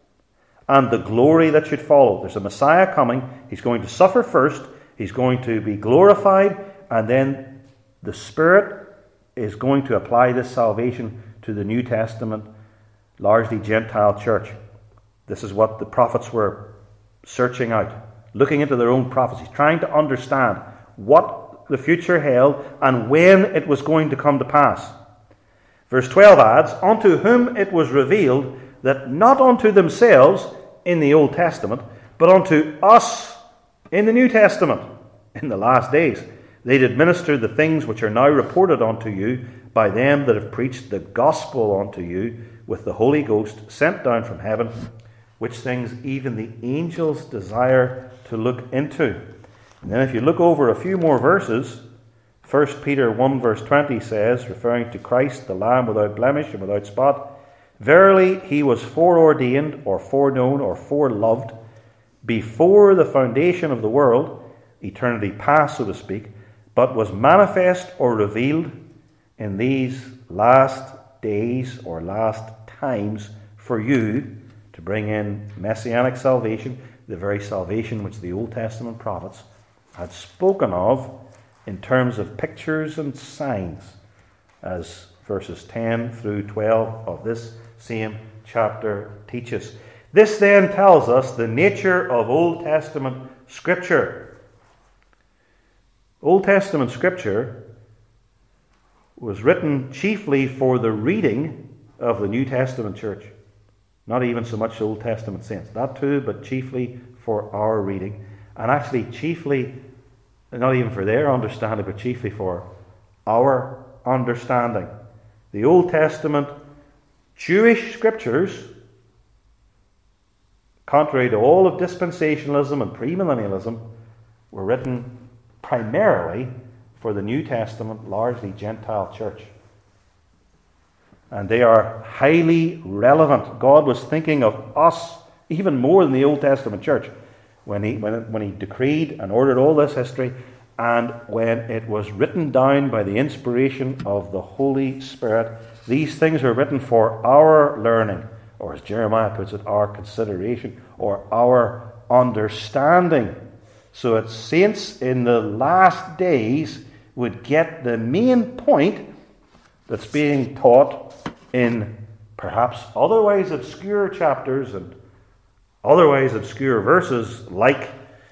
and the glory that should follow. There's a Messiah coming. He's going to suffer first. He's going to be glorified. And then the Spirit is going to apply this salvation to the New Testament, largely Gentile church. This is what the prophets were searching out, looking into their own prophecies, trying to understand what the future held and when it was going to come to pass. Verse twelve adds, unto whom it was revealed that not unto themselves in the Old Testament, but unto us in the New Testament, in the last days, they did minister the things which are now reported unto you by them that have preached the gospel unto you with the Holy Ghost sent down from heaven, which things even the angels desire to look into. And then if you look over a few more verses, First Peter one verse twenty says, referring to Christ, the Lamb without blemish and without spot, verily he was foreordained or foreknown or foreloved before the foundation of the world, eternity past, so to speak, but was manifest or revealed in these last days or last times for you to bring in messianic salvation, the very salvation which the Old Testament prophets had spoken of in terms of pictures and signs, as verses ten through twelve of this same chapter teaches. This then tells us the nature of Old Testament Scripture. Old Testament Scripture was written chiefly for the reading of the New Testament church. Not even so much Old Testament saints. That too, but chiefly for our reading. And actually chiefly, not even for their understanding, but chiefly for our understanding. The Old Testament Jewish Scriptures, contrary to all of dispensationalism and premillennialism, were written primarily for the New Testament, largely Gentile church. And they are highly relevant. God was thinking of us even more than the Old Testament church when he, when, when he decreed and ordered all this history, and when it was written down by the inspiration of the Holy Spirit. These things are written for our learning, or as Jeremiah puts it, our consideration, or our understanding, so that saints in the last days would get the main point that's being taught in perhaps otherwise obscure chapters and otherwise obscure verses, like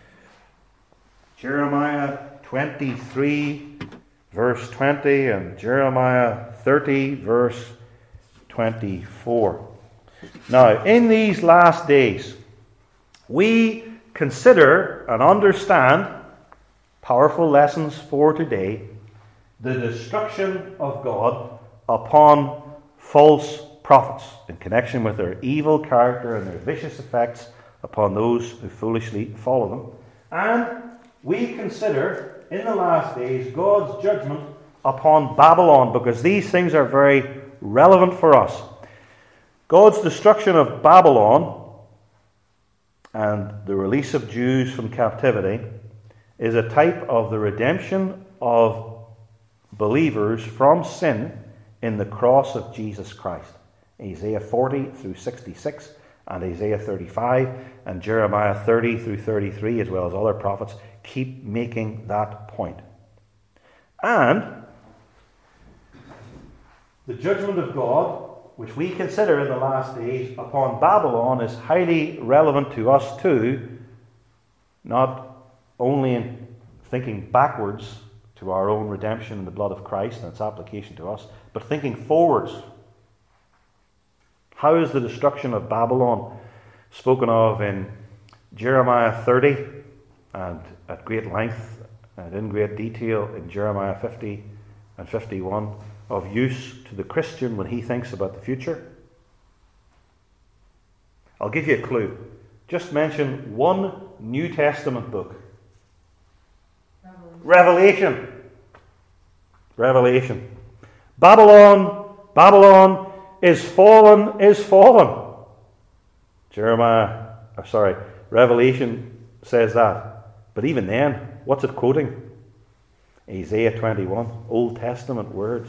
Jeremiah twenty-three verse twenty and Jeremiah thirty verse twenty-four. Now, in these last days, we consider and understand, powerful lessons for today, the destruction of God upon false prophets in connection with their evil character and their vicious effects upon those who foolishly follow them. And we consider, in the last days, God's judgment upon Babylon, because these things are very relevant for us. God's destruction of Babylon and the release of Jews from captivity is a type of the redemption of believers from sin in the cross of Jesus Christ. Isaiah forty through sixty-six and Isaiah thirty-five and Jeremiah thirty through thirty-three, as well as other prophets, keep making that point. And the judgment of God, which we consider in the last days upon Babylon, is highly relevant to us too, not only in thinking backwards to our own redemption in the blood of Christ and its application to us, but thinking forwards How is the destruction of Babylon spoken of in Jeremiah thirty, and at great length and in great detail in Jeremiah fifty and fifty-one, of use to the Christian when he thinks about the future? I'll give you a clue. Just mention one New Testament book. Revelation. Revelation. Babylon, Babylon is fallen, is fallen. Jeremiah, or sorry, Revelation says that. But even then, what's it quoting? Isaiah twenty-one, Old Testament words.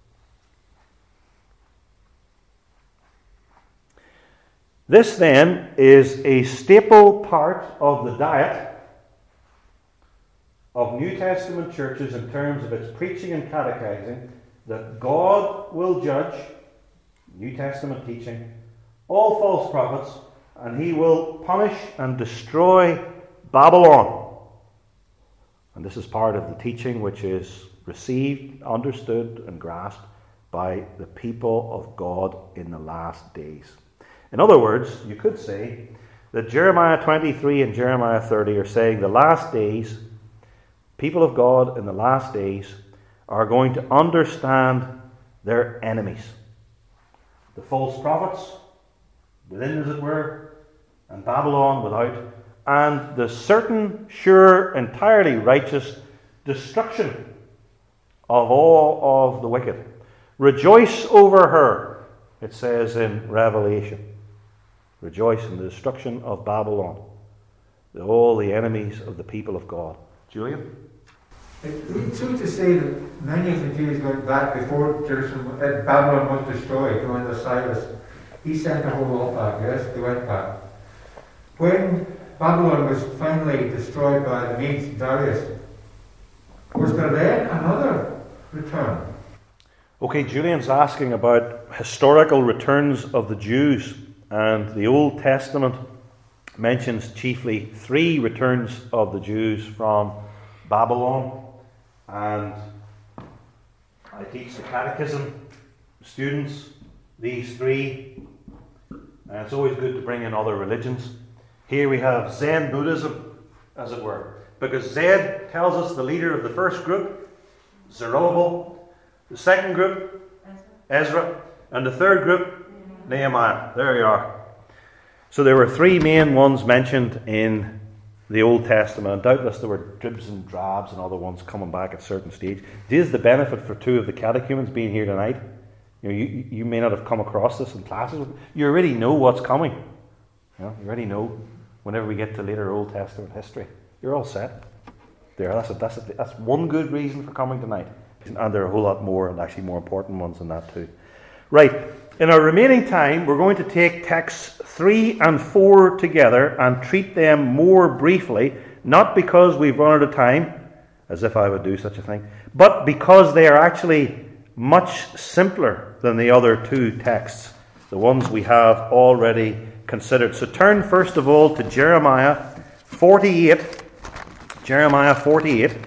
This then is a staple part of the diet of New Testament churches in terms of its preaching and catechizing, that God will judge, New Testament teaching, all false prophets, and he will punish and destroy Babylon. And this is part of the teaching which is received, understood, and grasped by the people of God in the last days. In other words, you could say that Jeremiah twenty-three and Jeremiah thirty are saying the last days, people of God in the last days are going to understand their enemies. The false prophets, within as it were, and Babylon without, and the certain, sure, entirely righteous destruction of all of the wicked. Rejoice over her, it says in Revelation. Rejoice in the destruction of Babylon, all the enemies of the people of God. Julian?
It's true to say that many of the Jews went back before Jerusalem, uh, Babylon was destroyed, going to Cyrus. He sent a whole lot back, yes, they went back. When Babylon was finally destroyed by the Medes, Darius, was there then another return?
Okay, Julian's asking about historical returns of the Jews, and the Old Testament mentions chiefly three returns of the Jews from Babylon. And I teach the catechism students these three, and it's always good to bring in other religions. Here we have Zen Buddhism, as it were, because Zed tells us the leader of the first group, Zerubbabel, the second group, Ezra, and the third group, Nehemiah. There you are. So there were three main ones mentioned in the Old Testament, and doubtless there were dribs and drabs and other ones coming back at certain stage. This is the benefit for two of the catechumens being here tonight. You know, you, you may not have come across this in classes. You already know what's coming. You know, you already know whenever we get to later Old Testament history. You're all set. There, that's a, that's a, that's one good reason for coming tonight. And there are a whole lot more, and actually more important ones than that too. Right. In our remaining time, we're going to take texts three and four together and treat them more briefly, not because we've run out of time, as if I would do such a thing, but because they are actually much simpler than the other two texts, the ones we have already considered. So turn first of all to Jeremiah forty-eight. Jeremiah forty-eight.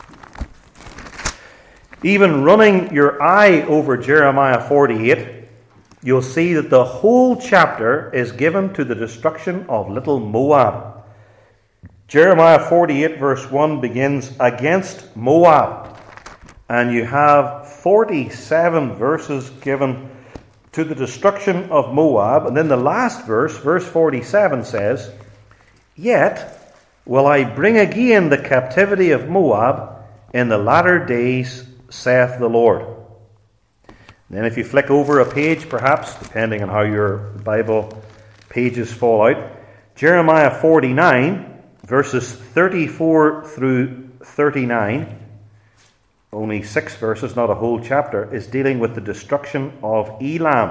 Even running your eye over Jeremiah forty-eight, you'll see that the whole chapter is given to the destruction of little Moab. Jeremiah forty-eight verse one begins, against Moab. And you have forty-seven verses given to the destruction of Moab. And then the last verse, verse forty-seven says, yet will I bring again the captivity of Moab in the latter days, saith the Lord. Then if you flick over a page, perhaps, depending on how your Bible pages fall out, Jeremiah forty-nine, verses thirty-four through thirty-nine, only six verses, not a whole chapter, is dealing with the destruction of Elam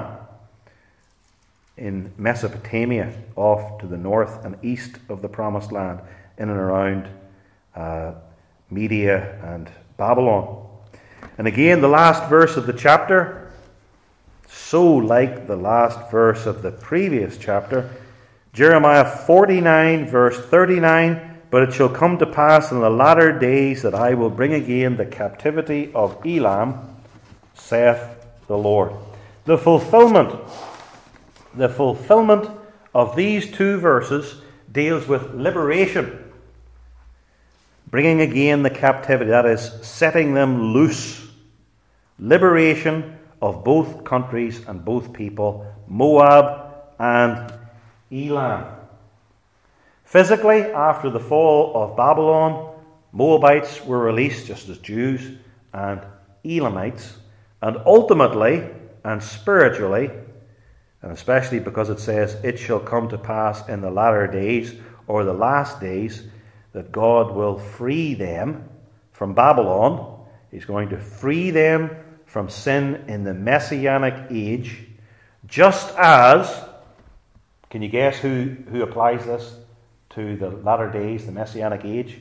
in Mesopotamia, off to the north and east of the Promised Land, in and around uh, Media and Babylon. And again, the last verse of the chapter, so like the last verse of the previous chapter, Jeremiah forty-nine, verse thirty-nine, but it shall come to pass in the latter days that I will bring again the captivity of Elam, saith the Lord. The fulfillment the fulfillment of these two verses deals with liberation, bringing again the captivity, that is, setting them loose. Liberation of both countries and both people, Moab and Elam. Physically, after the fall of Babylon, Moabites were released just as Jews and Elamites, and ultimately and spiritually, and especially because it says, it shall come to pass in the latter days, or the last days, that God will free them from Babylon. He's going to free them from sin in the Messianic age, just as, can you guess who, who applies this to the latter days, the Messianic age?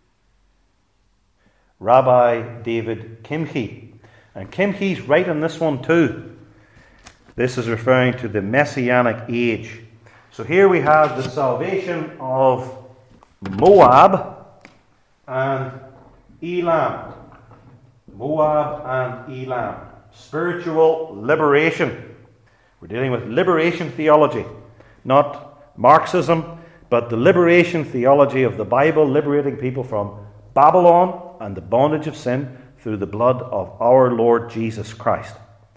Rabbi David Kimchi. And Kimchi's right on this one too. This is referring to the Messianic age. So here we have the salvation of Moab and Elam. Moab and Elam. Spiritual liberation. We're dealing with liberation theology, not Marxism, but the liberation theology of the Bible, liberating people from Babylon and the bondage of sin through the blood of our Lord Jesus Christ.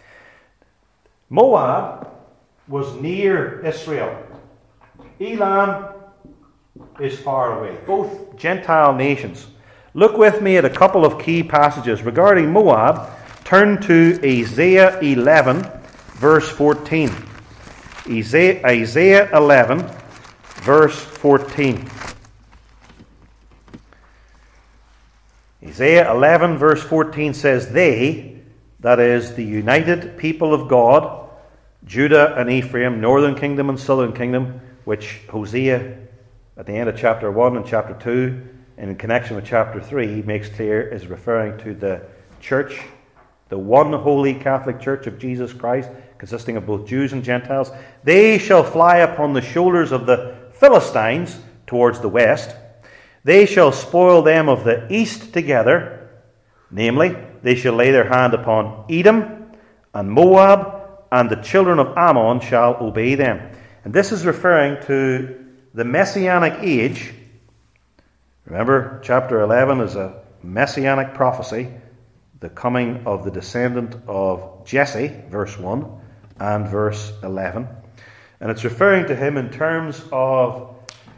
Moab was near Israel. Elam is far away. Both Gentile nations. Look with me at a couple of key passages regarding Moab. Turn to Isaiah eleven, verse fourteen. Isaiah, Isaiah eleven, verse fourteen. Isaiah eleven, verse fourteen says, they, that is, the united people of God, Judah and Ephraim, northern kingdom and southern kingdom, which Hosea, at the end of chapter one and chapter two, and in connection with chapter three, makes clear is referring to the church, the one holy Catholic Church of Jesus Christ, consisting of both Jews and Gentiles. They shall fly upon the shoulders of the Philistines towards the west. They shall spoil them of the east together. Namely, they shall lay their hand upon Edom and Moab, and the children of Ammon shall obey them. And this is referring to the Messianic age. Remember, chapter eleven is a Messianic prophecy, the coming of the descendant of Jesse, verse one and verse eleven. And it's referring to him in terms of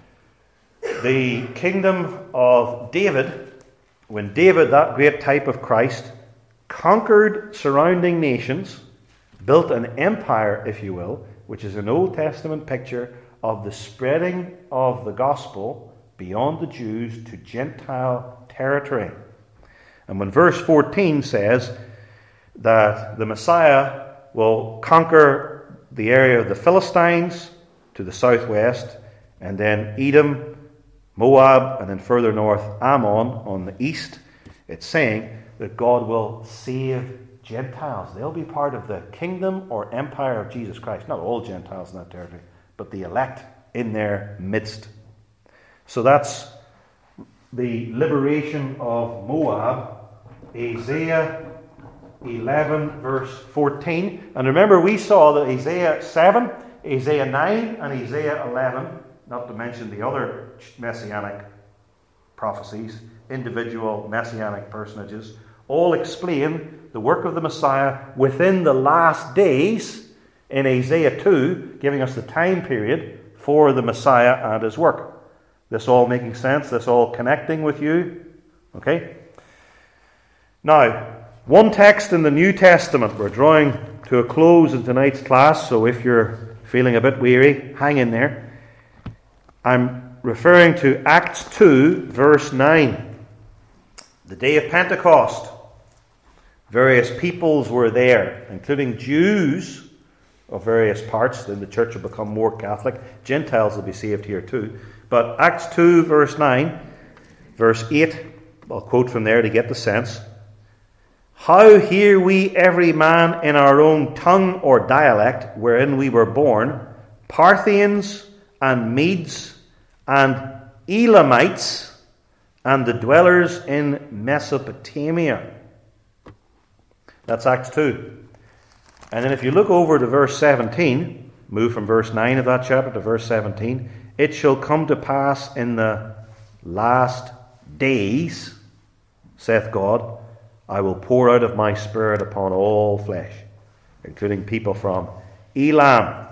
the kingdom of David, when David, that great type of Christ, conquered surrounding nations, built an empire, if you will, which is an Old Testament picture of the spreading of the gospel beyond the Jews to Gentile territory. And when verse fourteen says that the Messiah will conquer the area of the Philistines to the southwest, and then Edom, Moab, and then further north Ammon on the east, it's saying that God will save Gentiles. They'll be part of the kingdom or empire of Jesus Christ. Not all Gentiles in that territory, but the elect in their midst. So that's the liberation of Moab, Isaiah eleven, verse fourteen. And remember, we saw that Isaiah seven, Isaiah nine, and Isaiah eleven, not to mention the other messianic prophecies, individual messianic personages, all explain the work of the Messiah within the last days in Isaiah two, giving us the time period for the Messiah and his work. This all making sense? This all connecting with you? Okay? Now, one text in the New Testament. We're drawing to a close in tonight's class, so if you're feeling a bit weary, hang in there. I'm referring to Acts two, verse nine. The day of Pentecost. Various peoples were there, including Jews of various parts. Then the church will become more Catholic. Gentiles will be saved here too. But Acts two, verse nine, verse eight, I'll quote from there to get the sense. How hear we every man in our own tongue or dialect wherein we were born, Parthians and Medes and Elamites and the dwellers in Mesopotamia. That's Acts two. And then if you look over to verse seventeen, move from verse nine of that chapter to verse seventeen. It shall come to pass in the last days, saith God, I will pour out of my Spirit upon all flesh, including people from Elam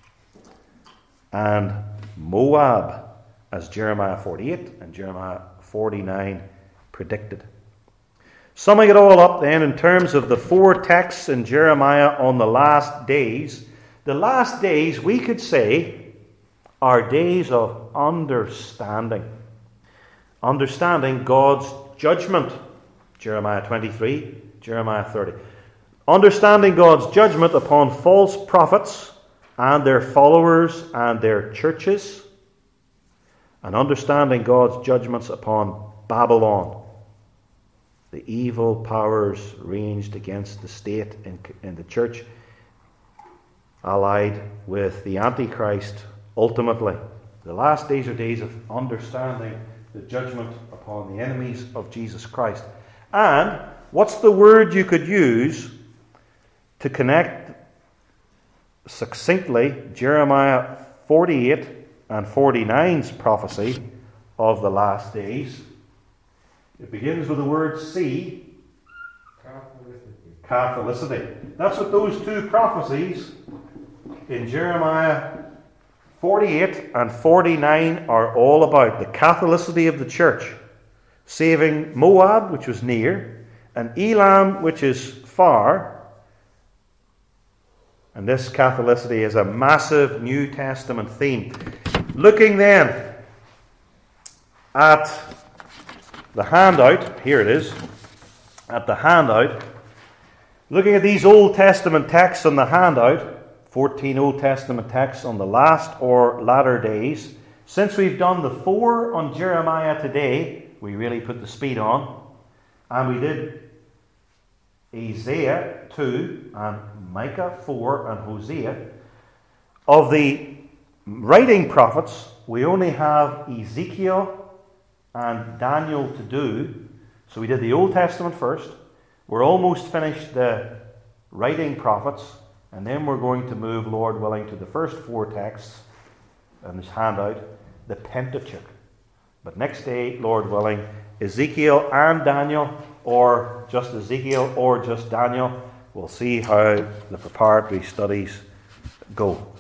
and Moab, as Jeremiah forty-eight and Jeremiah forty-nine predicted. Summing it all up then in terms of the four texts in Jeremiah on the last days, the last days we could say are days of understanding. Understanding God's judgment, Jeremiah twenty-three, Jeremiah thirty. Understanding God's judgment upon false prophets and their followers and their churches, and understanding God's judgments upon Babylon, the evil powers ranged against the state and, and the church, allied with the Antichrist ultimately. The last days are days of understanding the judgment upon the enemies of Jesus Christ. And what's the word you could use to connect succinctly Jeremiah forty-eight and forty-nine's prophecy of the last days? It begins with the word see. Catholicity. Catholicity. That's what those two prophecies in Jeremiah forty-eight and forty-nine are all about. The Catholicity of the church. Saving Moab, which was near, and Elam, which is far. And this Catholicity is a massive New Testament theme. Looking then at the handout, here it is, at the handout, looking at these Old Testament texts on the handout, fourteen Old Testament texts on the last or latter days. Since we've done the four on Jeremiah today, we really put the speed on, and we did Isaiah two and Micah four and Hosea. Of the writing prophets, we only have Ezekiel and Daniel to do. So we did the Old Testament first. We're almost finished the writing prophets, and then we're going to move, Lord willing, to the first four texts in this handout, the Pentateuch. But next day, Lord willing, Ezekiel and Daniel, or just Ezekiel or just Daniel. We'll see how the preparatory studies go.